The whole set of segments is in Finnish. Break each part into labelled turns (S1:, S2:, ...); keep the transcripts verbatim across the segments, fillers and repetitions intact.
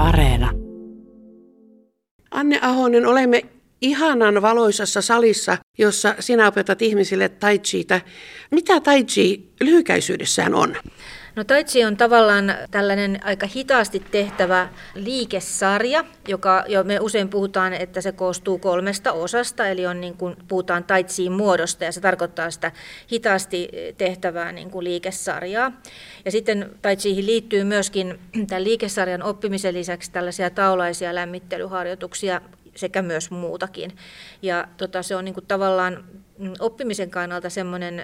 S1: Areena.
S2: Anne Ahonen, olemme ihanan valoisassa salissa, jossa sinä opetat ihmisille tai chiitä. Mitä tai chi lyhykäisyydessään on?
S3: No tai chi on tavallaan tällainen aika hitaasti tehtävä liikesarja, joka jo me usein puhutaan, että se koostuu kolmesta osasta, eli on niin kuin puhutaan tai chiin muodosta ja se tarkoittaa sitä hitaasti tehtävää niin kuin liikesarjaa. Ja sitten tai chiihin liittyy myöskin tämän liikesarjan oppimisen lisäksi tällaisia taulaisia lämmittelyharjoituksia sekä myös muutakin. Ja tota, se on niin kuin tavallaan oppimisen kannalta semmoinen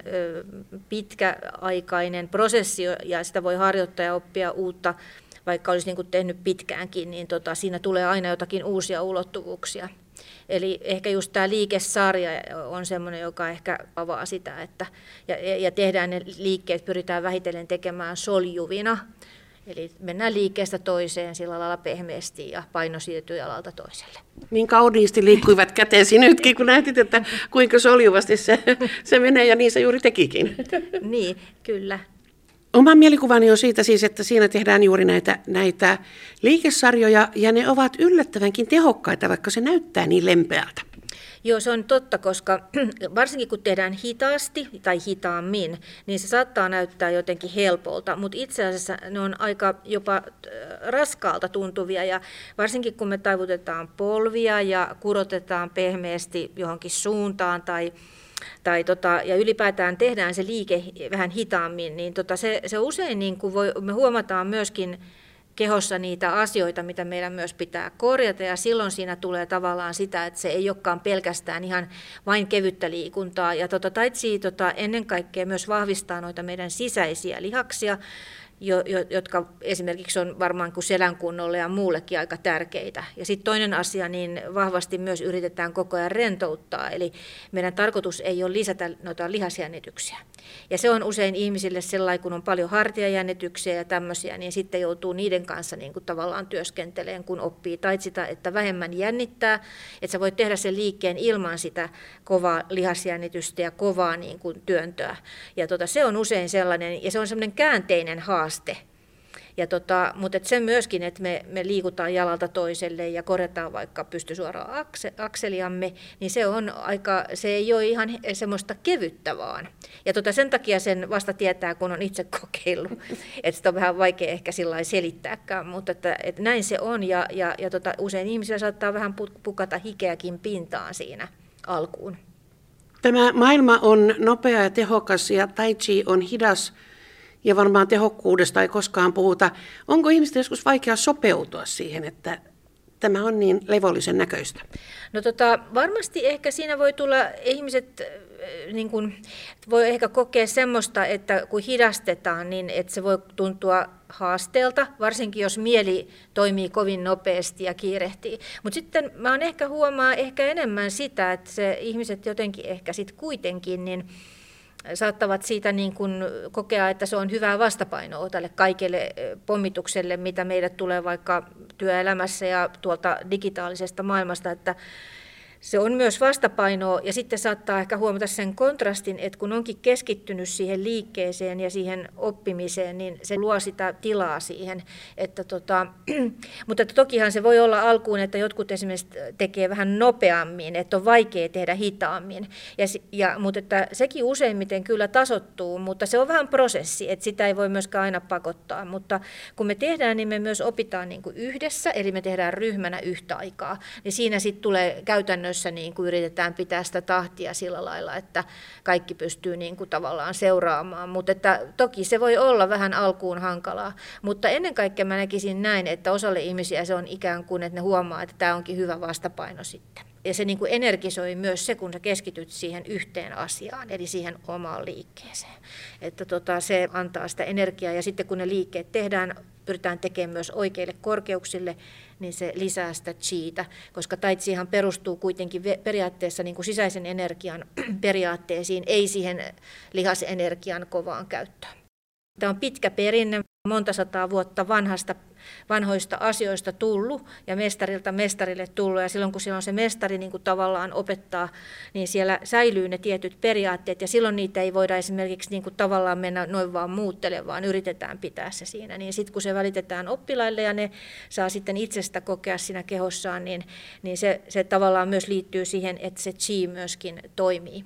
S3: pitkäaikainen prosessi, ja sitä voi harjoittaa ja oppia uutta, vaikka olisi niin kuin tehnyt pitkäänkin, niin tota, siinä tulee aina jotakin uusia ulottuvuuksia. Eli ehkä just tämä liikesarja on semmoinen, joka ehkä avaa sitä, että, ja, ja tehdään ne liikkeet, pyritään vähitellen tekemään soljuvina. Eli mennään liikkeestä toiseen sillä lailla pehmeästi ja paino siirtyy jalalta toiselle.
S2: Niin kauniisti liikkuivat käteesi nytkin, kun näytit, että kuinka soljuvasti se, se menee, ja niin se juuri tekikin.
S3: Niin, kyllä.
S2: Oma mielikuvani on siitä siis, että siinä tehdään juuri näitä, näitä liikesarjoja, ja ne ovat yllättävänkin tehokkaita, vaikka se näyttää niin lempeältä.
S3: Joo, se on totta, koska varsinkin kun tehdään hitaasti tai hitaammin, niin se saattaa näyttää jotenkin helpolta, mutta itse asiassa ne on aika jopa raskaalta tuntuvia, ja varsinkin kun me taivutetaan polvia ja kurotetaan pehmeästi johonkin suuntaan tai Tai tota, ja ylipäätään tehdään se liike vähän hitaammin, niin tota se, se usein niin kuin voi, me huomataan myöskin kehossa niitä asioita, mitä meidän myös pitää korjata, ja silloin siinä tulee tavallaan sitä, että se ei olekaan pelkästään ihan vain kevyttä liikuntaa. Ja tota, tai chi tota, ennen kaikkea myös vahvistaa noita meidän sisäisiä lihaksia, Jo, jo, jotka esimerkiksi on varmaan kuin selän kunnolle ja muullekin aika tärkeitä. Ja sitten toinen asia, niin vahvasti myös yritetään koko ajan rentouttaa, eli meidän tarkoitus ei ole lisätä noita lihasjännityksiä. Ja se on usein ihmisille sellainen, kun on paljon hartiajännityksiä ja tämmöisiä, niin sitten joutuu niiden kanssa niin kuin tavallaan työskentelemään, kun oppii tai sitä, että vähemmän jännittää, että sä voit tehdä sen liikkeen ilman sitä kovaa lihasjännitystä ja kovaa niin kuin työntöä. Ja tota, se on usein sellainen, ja se on sellainen käänteinen haaste. Ja tota, mutta et se myöskin, että me, me liikutaan jalalta toiselle ja korjataan vaikka pystysuoraa akse, akseliamme, niin se, on aika, se ei ole ihan semmoista kevyttä vaan. Ja tota, sen takia sen vasta tietää, kun on itse kokeillut. Että sitä on vähän vaikea ehkä sillä selittääkään, mutta että, että näin se on. Ja, ja, ja tota, usein ihmisillä saattaa vähän pukata hikeäkin pintaan siinä alkuun.
S2: Tämä maailma on nopea ja tehokas, ja tai chi on hidas. Ja varmaan tehokkuudesta ei koskaan puhuta. Onko ihmisten joskus vaikea sopeutua siihen, että tämä on niin levollisen näköistä?
S3: No tota, varmasti ehkä siinä voi tulla ihmiset, niin kun, voi ehkä kokea semmoista, että kun hidastetaan, niin että se voi tuntua haasteelta, varsinkin jos mieli toimii kovin nopeasti ja kiirehtii. Mutta sitten mä oon ehkä huomaa ehkä enemmän sitä, että se ihmiset jotenkin ehkä sitten kuitenkin, niin saattavat siitä niin kuin kokea, että se on hyvää vastapainoa tälle kaikelle pommitukselle, mitä meille tulee vaikka työelämässä ja tuolta digitaalisesta maailmasta, että se on myös vastapainoa, ja sitten saattaa ehkä huomata sen kontrastin, että kun onkin keskittynyt siihen liikkeeseen ja siihen oppimiseen, niin se luo sitä tilaa siihen. Että tota, mutta että tokihan se voi olla alkuun, että jotkut esimerkiksi tekee vähän nopeammin, että on vaikea tehdä hitaammin. Ja, ja, mutta että sekin useimmiten kyllä tasoittuu, mutta se on vähän prosessi, että sitä ei voi myöskään aina pakottaa. Mutta kun me tehdään, niin me myös opitaan niin kuin yhdessä, eli me tehdään ryhmänä yhtä aikaa, niin siinä sitten tulee käytännössä niin kuin yritetään pitää sitä tahtia sillä lailla, että kaikki pystyy niin kuin tavallaan seuraamaan, mutta että toki se voi olla vähän alkuun hankalaa, mutta ennen kaikkea mä näkisin näin, että osalle ihmisiä se on ikään kuin, että ne huomaa, että tämä onkin hyvä vastapaino sitten. Ja se niin kuin energisoi myös se, kun sä keskityt siihen yhteen asiaan, eli siihen omaan liikkeeseen. Että tota, se antaa sitä energiaa, ja sitten kun ne liikkeet tehdään, pyritään tekemään myös oikeille korkeuksille, niin se lisää sitä chiitä, koska tai chihan perustuu kuitenkin periaatteessa niin kuin sisäisen energian periaatteisiin, ei siihen lihasenergian kovaan käyttöön. Tämä on pitkä perinne. monta sataa vuotta vanhasta, vanhoista asioista tullut ja mestarilta mestarille tullut. Ja silloin kun siellä on se mestari niin kuin tavallaan opettaa, niin siellä säilyy ne tietyt periaatteet ja silloin niitä ei voida esimerkiksi niin kuin tavallaan mennä noin vaan muuttelemaan, vaan yritetään pitää se siinä. Niin sitten kun se välitetään oppilaille ja ne saa sitten itsestä kokea siinä kehossaan, niin, niin se, se tavallaan myös liittyy siihen, että se chi myöskin toimii.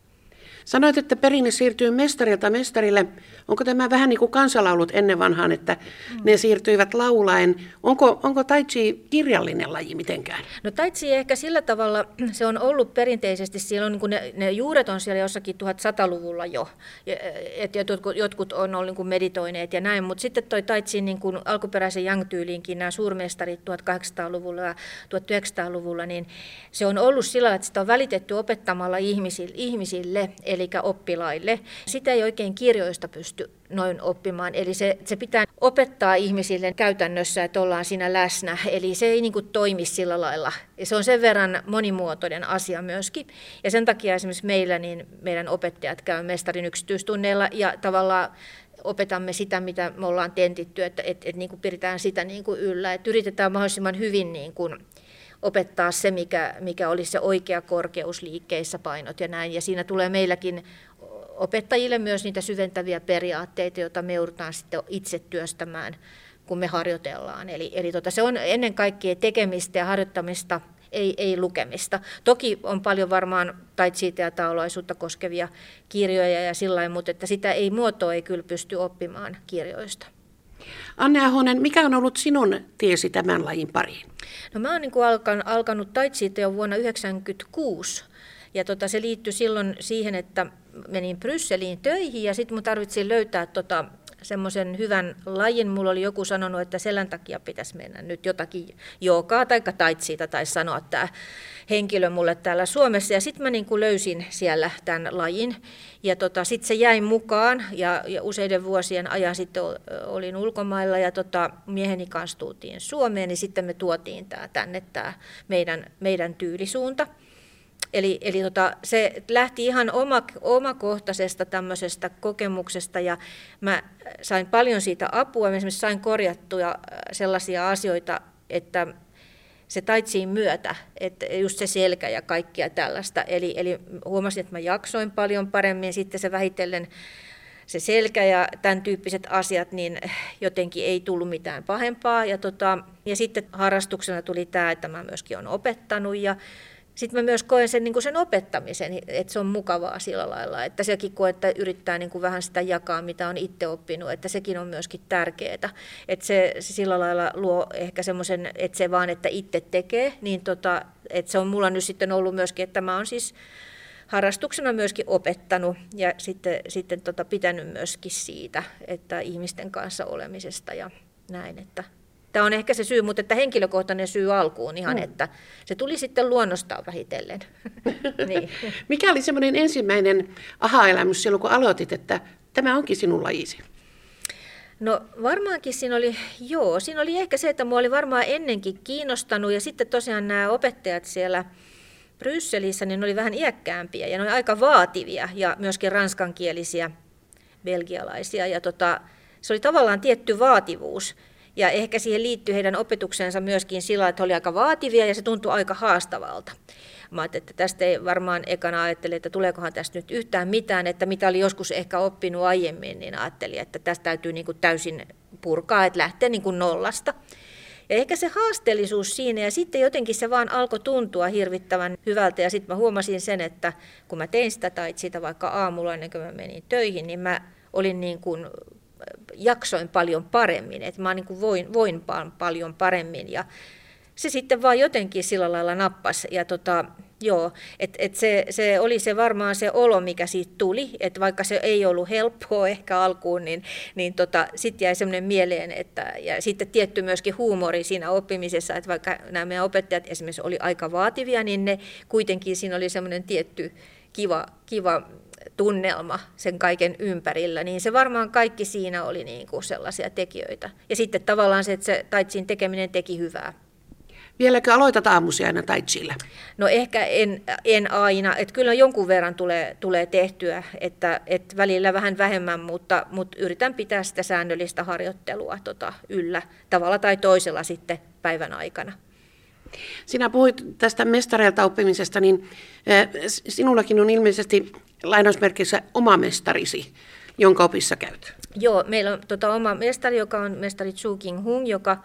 S2: Sanoit, että perinne siirtyy mestarilta mestarille. Onko tämä vähän niin kuin kansalaulut ennen vanhaan, että mm. ne siirtyivät laulaen? Onko, onko tai chi kirjallinen laji mitenkään?
S3: No tai chi ehkä sillä tavalla, se on ollut perinteisesti, siellä on, niin kuin ne, ne juuret on siellä jossakin tuhatsataluvulla jo, että jotkut, jotkut on ollut niin kuin meditoineet ja näin, mutta sitten toi tai chi niin kuin alkuperäisen yang-tyyliinkin, nämä suurmestarit tuhatkahdeksansataaluvulla ja tuhatyhdeksänsataaluvulla, niin se on ollut sillä tavalla, että sitä on välitetty opettamalla ihmisille, ihmisille eli oppilaille. Sitä ei oikein kirjoista pysty noin oppimaan, eli se, se pitää opettaa ihmisille käytännössä, että ollaan siinä läsnä, eli se ei niin kuin toimi sillä lailla. Ja se on sen verran monimuotoinen asia myöskin, ja sen takia esimerkiksi meillä niin meidän opettajat käy mestarin yksityistunneilla ja tavallaan opetamme sitä, mitä me ollaan tentitty, että et, et, niin kuin pidetään sitä niin kuin yllä, että yritetään mahdollisimman hyvin niin kuin opettaa se, mikä, mikä olisi se oikea korkeus liikkeissä, painot ja näin. Ja siinä tulee meilläkin opettajille myös niitä syventäviä periaatteita, joita me joudutaan sitten itse työstämään, kun me harjoitellaan. Eli, eli tota, se on ennen kaikkea tekemistä ja harjoittamista, ei, ei lukemista. Toki on paljon varmaan tai chiitä ja taolaisuutta koskevia kirjoja ja sillain, mutta että sitä ei muotoa ei kyllä pysty oppimaan kirjoista.
S2: Anne Ahonen, mikä on ollut sinun tiesi tämän lajin pariin?
S3: No mä oon niin kuin alkan, alkanut tai chiitä jo vuonna yhdeksänkymmentäkuusi. Ja tota, se liittyi silloin siihen, että menin Brysseliin töihin ja sitten mun tarvitsin löytää tota, semmoisen hyvän lajin. Mulla oli joku sanonut, että selän takia pitäisi mennä nyt jotakin joogaa tai tai chiitä tai sanoa tämä henkilö mulle täällä Suomessa. Ja sitten mä niin kuin löysin siellä tämän lajin ja tota, sitten se jäi mukaan ja, ja useiden vuosien ajan sitten olin ulkomailla ja tota, mieheni kanssa tultiin Suomeen, niin sitten me tuotiin tää tänne tämä meidän, meidän tyylisuunta. Eli, eli tota, se lähti ihan oma, omakohtaisesta tämmöisestä kokemuksesta ja mä sain paljon siitä apua. Mä esimerkiksi sain korjattua sellaisia asioita, että se tai chiin myötä, että just se selkä ja kaikkia tällaista. Eli, eli huomasin, että mä jaksoin paljon paremmin, sitten se vähitellen se selkä ja tämän tyyppiset asiat, niin jotenkin ei tullut mitään pahempaa. Ja, tota, ja sitten harrastuksena tuli tämä, että mä myöskin olen opettanut ja sitten mä myös koen sen, niin kuin sen opettamisen, että se on mukavaa sillä lailla, että sekin koe, että yrittää niin kuin vähän sitä jakaa, mitä on itse oppinut, että sekin on myöskin tärkeää. Että se, se sillä lailla luo ehkä semmoisen, että se vaan, että itse tekee, niin tota, että se on mulla nyt sitten ollut myöskin, että mä oon siis harrastuksena myöskin opettanut ja sitten, sitten tota pitänyt myöskin siitä, että ihmisten kanssa olemisesta ja näin, että tämä on ehkä se syy, mutta että henkilökohtainen syy alkuun ihan, mm. että se tuli sitten luonnostaan vähitellen. Niin.
S2: Mikä oli semmoinen ensimmäinen aha-elämys silloin, kun aloitit, että tämä onkin sinun lajisi?
S3: No varmaankin siinä oli, joo, siinä oli ehkä se, että minua oli varmaan ennenkin kiinnostanut ja sitten tosiaan nämä opettajat siellä Brysselissä, niin ne oli vähän iäkkäämpiä ja ne oli aika vaativia ja myöskin ranskankielisiä belgialaisia ja tota, se oli tavallaan tietty vaativuus. Ja ehkä siihen liittyy heidän opetuksensa myöskin sillä, että he olivat aika vaativia ja se tuntui aika haastavalta. Mä ajattelin, että tästä ei varmaan ekana ajattelin, että tuleekohan tästä nyt yhtään mitään, että mitä oli joskus ehkä oppinut aiemmin, niin ajattelin, että tästä täytyy niin kuin täysin purkaa, että lähtee niin kuin nollasta. Ja ehkä se haasteellisuus siinä ja sitten jotenkin se vaan alkoi tuntua hirvittävän hyvältä ja sitten mä huomasin sen, että kun mä tein sitä tai sitä vaikka aamulla ennen kuin mä menin töihin, niin mä olin niin kuin jaksoin paljon paremmin, että mä niin kuin voin, voin paljon paremmin ja se sitten vaan jotenkin sillä lailla nappasi ja tota, joo, että et se, se oli se varmaan se olo, mikä siitä tuli, että vaikka se ei ollut helppoa ehkä alkuun, niin, niin tota, sitten jäi semmoinen mieleen, että ja sitten tietty myöskin huumori siinä oppimisessa, että vaikka nämä meidän opettajat esimerkiksi oli aika vaativia, niin ne kuitenkin siinä oli semmoinen tietty kiva, kiva tunnelma sen kaiken ympärillä, niin se varmaan kaikki siinä oli niin kuin sellaisia tekijöitä. Ja sitten tavallaan se, että se tai chiin tekeminen teki hyvää.
S2: Vieläkö aloitat aamusi aina tai chillä?
S3: No ehkä en, en aina, että kyllä jonkun verran tulee, tulee tehtyä, että, että välillä vähän vähemmän, mutta, mutta yritän pitää sitä säännöllistä harjoittelua tota, yllä tavalla tai toisella sitten päivän aikana.
S2: Sinä puhuit tästä mestareilta oppimisesta, niin sinullakin on ilmeisesti lainausmerkissä oma mestarisi, jonka opissa käyt.
S3: Joo, meillä on tota, oma mestari, joka on mestari Zhu Qinghung, joka,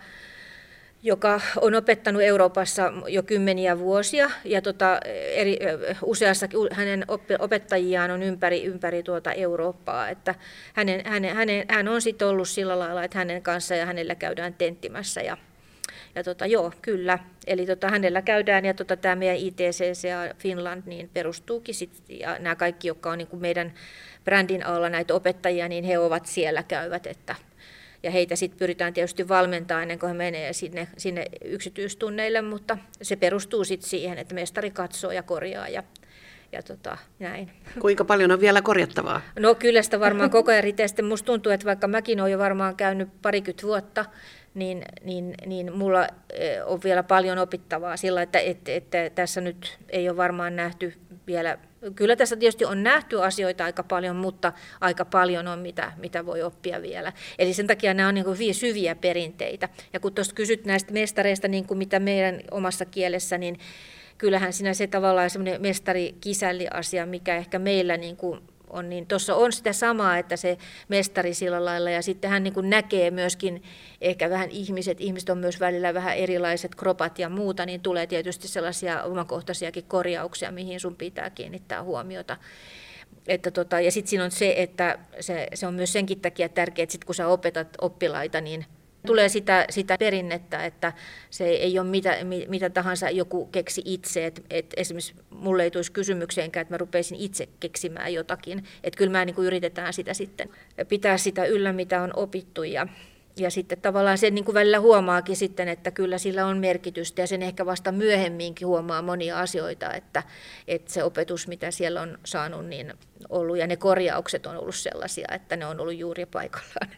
S3: joka on opettanut Euroopassa jo kymmeniä vuosia, ja tota, eri, useassa hänen opettajiaan on ympäri, ympäri tuota Eurooppaa, että hänen, hänen, hänen, hän on sitten ollut sillä lailla, että hänen kanssa ja hänellä käydään tenttimässä, ja Ja tota, joo, kyllä. Eli tota, hänellä käydään ja tota, tämä meidän I T C C Finland niin perustuukin sit, ja nämä kaikki, jotka on niin kuin meidän brändin alla näitä opettajia, niin he ovat siellä käyvät. Että, ja heitä sitten pyritään tietysti valmentamaan ennen kuin he menee sinne, sinne yksityistunneille, mutta se perustuu sitten siihen, että mestari katsoo ja korjaa ja, ja tota, näin.
S2: Kuinka paljon on vielä korjattavaa?
S3: No kyllä sitä varmaan koko ajan riittää. Musta tuntuu, että vaikka mäkin olen jo varmaan käynyt parikymmentä vuotta, Niin, niin, niin mulla on vielä paljon opittavaa sillä, että, että, että tässä nyt ei ole varmaan nähty vielä, kyllä tässä tietysti on nähty asioita aika paljon, mutta aika paljon on mitä, mitä voi oppia vielä. Eli sen takia nämä on niin kuin hyvin syviä perinteitä. Ja kun tuosta kysyt näistä mestareista, niin kuin mitä meidän omassa kielessä, niin kyllähän siinä se tavallaan semmoinen mestari-kisälli-asia, mikä ehkä meillä niin kuin on, niin tuossa on sitä samaa, että se mestari sillä lailla, ja sitten hän niin kuin näkee myöskin ehkä vähän ihmiset, ihmiset on myös välillä vähän erilaiset kropat ja muuta, niin tulee tietysti sellaisia omakohtaisiakin korjauksia, mihin sun pitää kiinnittää huomiota. Että tota, ja sitten siinä on se, että se, se on myös senkin takia tärkeää, että sit kun sä opetat oppilaita, niin tulee sitä, sitä perinnettä, että se ei ole mitä, mitä tahansa joku keksi itse. Et, et esimerkiksi mulle ei tulisi kysymykseenkään, että mä rupeisin itse keksimään jotakin. Että kyllä mä niin kuin yritetään sitä sitten pitää sitä yllä, mitä on opittu. Ja, ja sitten tavallaan sen niin kuin välillä huomaakin sitten, että kyllä sillä on merkitystä. Ja sen ehkä vasta myöhemminkin huomaa monia asioita, että, että se opetus, mitä siellä on saanut, niin ollut, ja ne korjaukset on ollut sellaisia, että ne on ollut juuri paikallaan.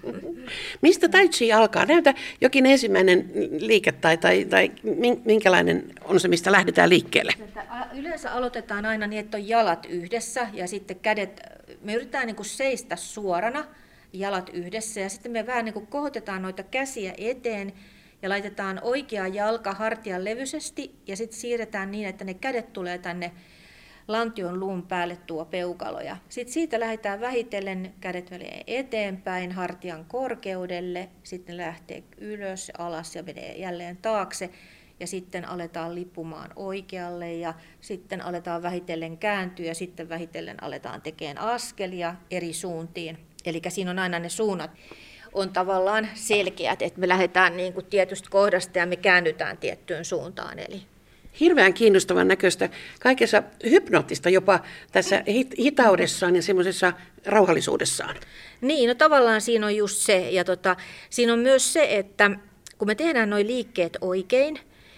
S2: Mistä tai chi alkaa? Näytä jokin ensimmäinen liike tai, tai, tai minkälainen on se, mistä lähdetään liikkeelle?
S3: Yleensä aloitetaan aina niin, että on jalat yhdessä ja sitten kädet, me yritetään niin kuin seistä suorana, jalat yhdessä, ja sitten me vähän niin kuin kohotetaan noita käsiä eteen ja laitetaan oikea jalka hartian levyisesti ja sitten siirretään niin, että ne kädet tulee tänne lantion luun päälle tuo peukaloja. Sitten siitä lähdetään vähitellen, kädet menee eteenpäin hartian korkeudelle, sitten lähtee ylös, alas ja menee jälleen taakse. Ja sitten aletaan lippumaan oikealle ja sitten aletaan vähitellen kääntyä ja sitten vähitellen aletaan tekemään askelia eri suuntiin. Eli siinä on aina ne suunnat on tavallaan selkeät, että me lähdetään niin kuin tietystä kohdasta ja me käännytään tiettyyn suuntaan. Eli
S2: hirveän kiinnostavan näköistä, kaikessa hypnoottista jopa tässä hitaudessaan ja semmoisessa rauhallisuudessaan.
S3: Niin, no tavallaan siinä on just se. Ja tota, siinä on myös se, että kun me tehdään nuo liikkeet oikein,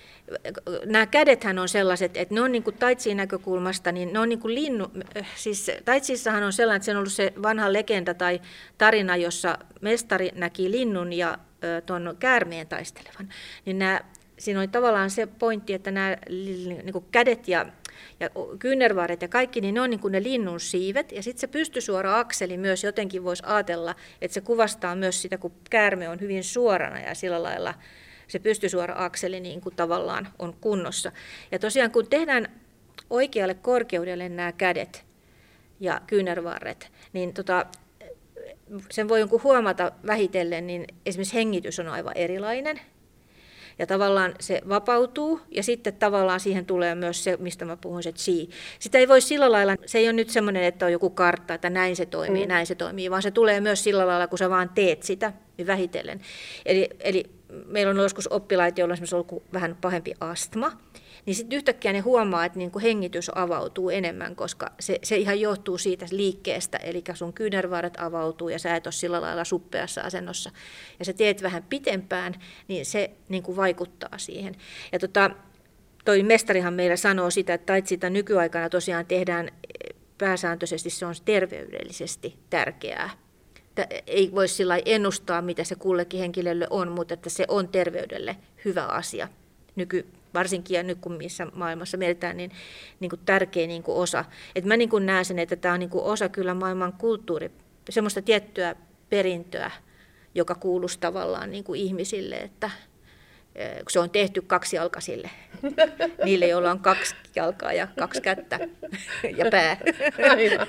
S3: nämä kädethän on sellaiset, että ne on niin kuin tai chin näkökulmasta, niin ne on niin kuin linnu, siis tai chissahan on sellainen, että se on ollut se vanha legenda tai tarina, jossa mestari näki linnun ja tuon käärmeen taistelevan, niin nämä siinä oli tavallaan se pointti, että nämä niin kuin kädet ja, ja kyynärvarret ja kaikki, niin ne on niin kuin ne linnun siivet. Ja sitten se pystysuora akseli myös jotenkin voisi ajatella, että se kuvastaa myös sitä, kun käärme on hyvin suorana ja sillä lailla se pystysuora akseli niin kuin tavallaan on kunnossa. Ja tosiaan kun tehdään oikealle korkeudelle nämä kädet ja kyynärvarret, niin tota, sen voi jonkun huomata vähitellen, niin esimerkiksi hengitys on aivan erilainen. Ja tavallaan se vapautuu ja sitten tavallaan siihen tulee myös se, mistä mä puhun, se chi. Sitä ei voi sillä lailla, se ei ole nyt semmoinen, että on joku kartta, että näin se toimii, mm. näin se toimii, vaan se tulee myös sillä lailla, kun sä vaan teet sitä niin vähitellen. Eli, eli meillä on joskus oppilaita, joilla on esimerkiksi ollut vähän pahempi astma, niin sitten yhtäkkiä ne huomaa, että niin kuin hengitys avautuu enemmän, koska se, se ihan johtuu siitä liikkeestä, eli sun kyynärvarret avautuu ja sä et ole sillä lailla suppeassa asennossa. Ja sä teet vähän pitempään, niin se niin kuin vaikuttaa siihen. Ja tota, toi mestarihan meillä sanoo sitä, että tai sitä nykyaikana tosiaan tehdään pääsääntöisesti, se on terveydellisesti tärkeää. Ei voi sillä ennustaa, mitä se kullekin henkilölle on, mutta että se on terveydelle hyvä asia. nyky, varsinkin ja nyt kun missä maailmassa mielletään, niin, niin kuin tärkeä niin kuin osa. Et mä niin kuin näen sen, että tämä on niin kuin osa kyllä maailman kulttuuri, semmoista tiettyä perintöä, joka kuuluisi tavallaan niin kuin ihmisille, että kun se on tehty kaksijalkaisille, niille, joilla on kaksi jalkaa ja kaksi kättä ja pää.
S2: Aivan.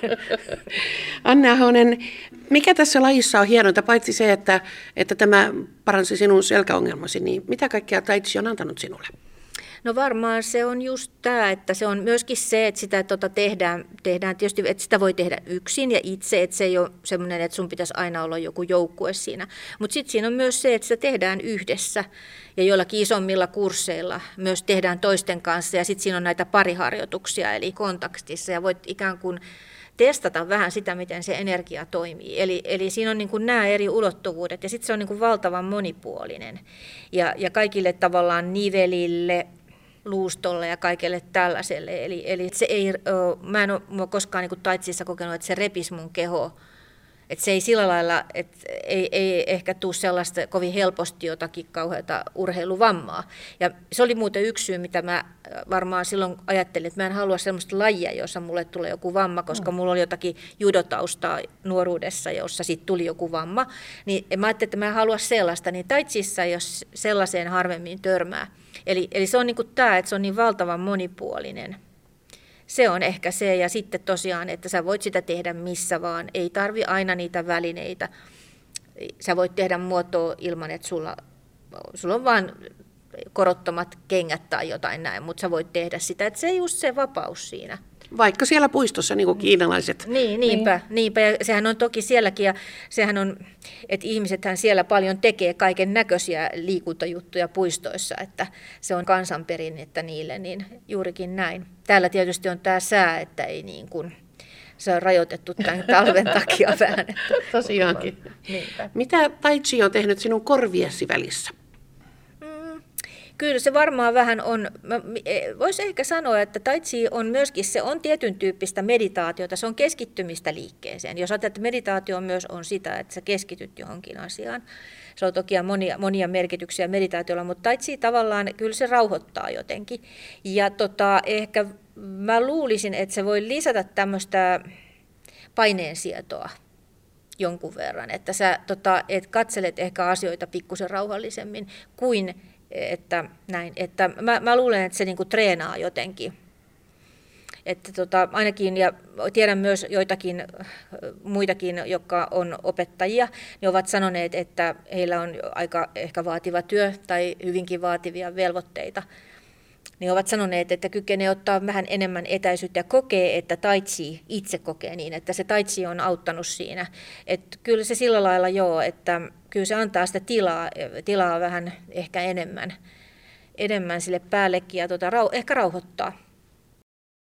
S2: Anne Ahonen, mikä tässä lajissa on hienointa, paitsi se, että, että tämä paransi sinun selkäongelmasi, niin mitä kaikkea tai chi on antanut sinulle?
S3: No varmaan se on just tämä, että se on myöskin se, että sitä tota tehdään, tehdään tietysti, että sitä voi tehdä yksin ja itse, että se ei ole semmoinen, että sun pitäisi aina olla joku joukkue siinä. Mutta sitten siinä on myös se, että sitä tehdään yhdessä ja joillakin isommilla kursseilla myös tehdään toisten kanssa ja sitten siinä on näitä pariharjoituksia eli kontaktissa ja voit ikään kuin testata vähän sitä, miten se energia toimii. Eli, eli siinä on niin kuin nämä eri ulottuvuudet ja sitten se on niin kuin valtavan monipuolinen ja, ja kaikille tavallaan nivelille, luustolle ja kaikelle tällaiselle. Eli, eli se ei, mä en ole koskaan niin kuin tai chissa kokenut, että se repisi mun kehoa. Että se ei sillä lailla, että ei, ei ehkä tule sellaista kovin helposti jotakin kauheata urheiluvammaa. Ja se oli muuten yksi syy, mitä mä varmaan silloin ajattelin, että mä en halua sellaista lajia, jossa mulle tulee joku vamma, koska mulla oli jotakin judotaustaa nuoruudessa, jossa sitten tuli joku vamma. Niin mä ajattelin, että mä en halua sellaista, niin tai chissa jos sellaiseen harvemmin törmää. Eli, eli se on niin kuin tämä, että se on niin valtavan monipuolinen. Se on ehkä se, ja sitten tosiaan, että sä voit sitä tehdä missä vaan, ei tarvi aina niitä välineitä. Sä voit tehdä muotoa ilman, että sulla, sulla on vain korottomat kengät tai jotain näin, mutta sä voit tehdä sitä, että se ei just se vapaus siinä.
S2: Vaikka siellä puistossa, niin kuin kiinalaiset.
S3: Niin, niinpä, niin. niinpä, ja sehän on toki sielläkin, ja sehän on, että ihmisethän siellä paljon tekee kaiken näköisiä liikuntajuttuja puistoissa, että se on kansanperinnettä niille, niin juurikin näin. Täällä tietysti on tämä sää, että ei niin kuin, se on rajoitettu tämän talven takia vähän. Että.
S2: Tosiaankin.
S3: Niinpä.
S2: Mitä tai chi on tehnyt sinun korviesi välissä?
S3: Kyllä se varmaan vähän on, voisi ehkä sanoa, että tai chi on myöskin, se on tietyn tyyppistä meditaatiota, se on keskittymistä liikkeeseen. Jos ajattelet, että meditaatio myös on sitä, että sä keskityt johonkin asiaan. Se on toki monia, monia merkityksiä meditaatiolla, mutta tai chi tavallaan kyllä se rauhoittaa jotenkin. Ja tota, ehkä mä luulisin, että se voi lisätä tämmöistä paineensietoa jonkun verran, että sä tota, et katselet ehkä asioita pikkusen rauhallisemmin kuin Että, näin, että mä, mä luulen, että se niinku treenaa jotenkin. Että tota, ainakin, ja tiedän myös joitakin muitakin, jotka on opettajia, ne ovat sanoneet, että heillä on aika ehkä vaativa työ tai hyvinkin vaativia velvoitteita. Ne ovat sanoneet, että kykenee ottaa vähän enemmän etäisyyttä ja kokee, että tai chi itse kokee niin, että se tai chi on auttanut siinä. Että kyllä se sillä lailla joo, että kyllä se antaa sitä tilaa, tilaa vähän ehkä enemmän, enemmän sille päällekin ja tota, ehkä rauhoittaa.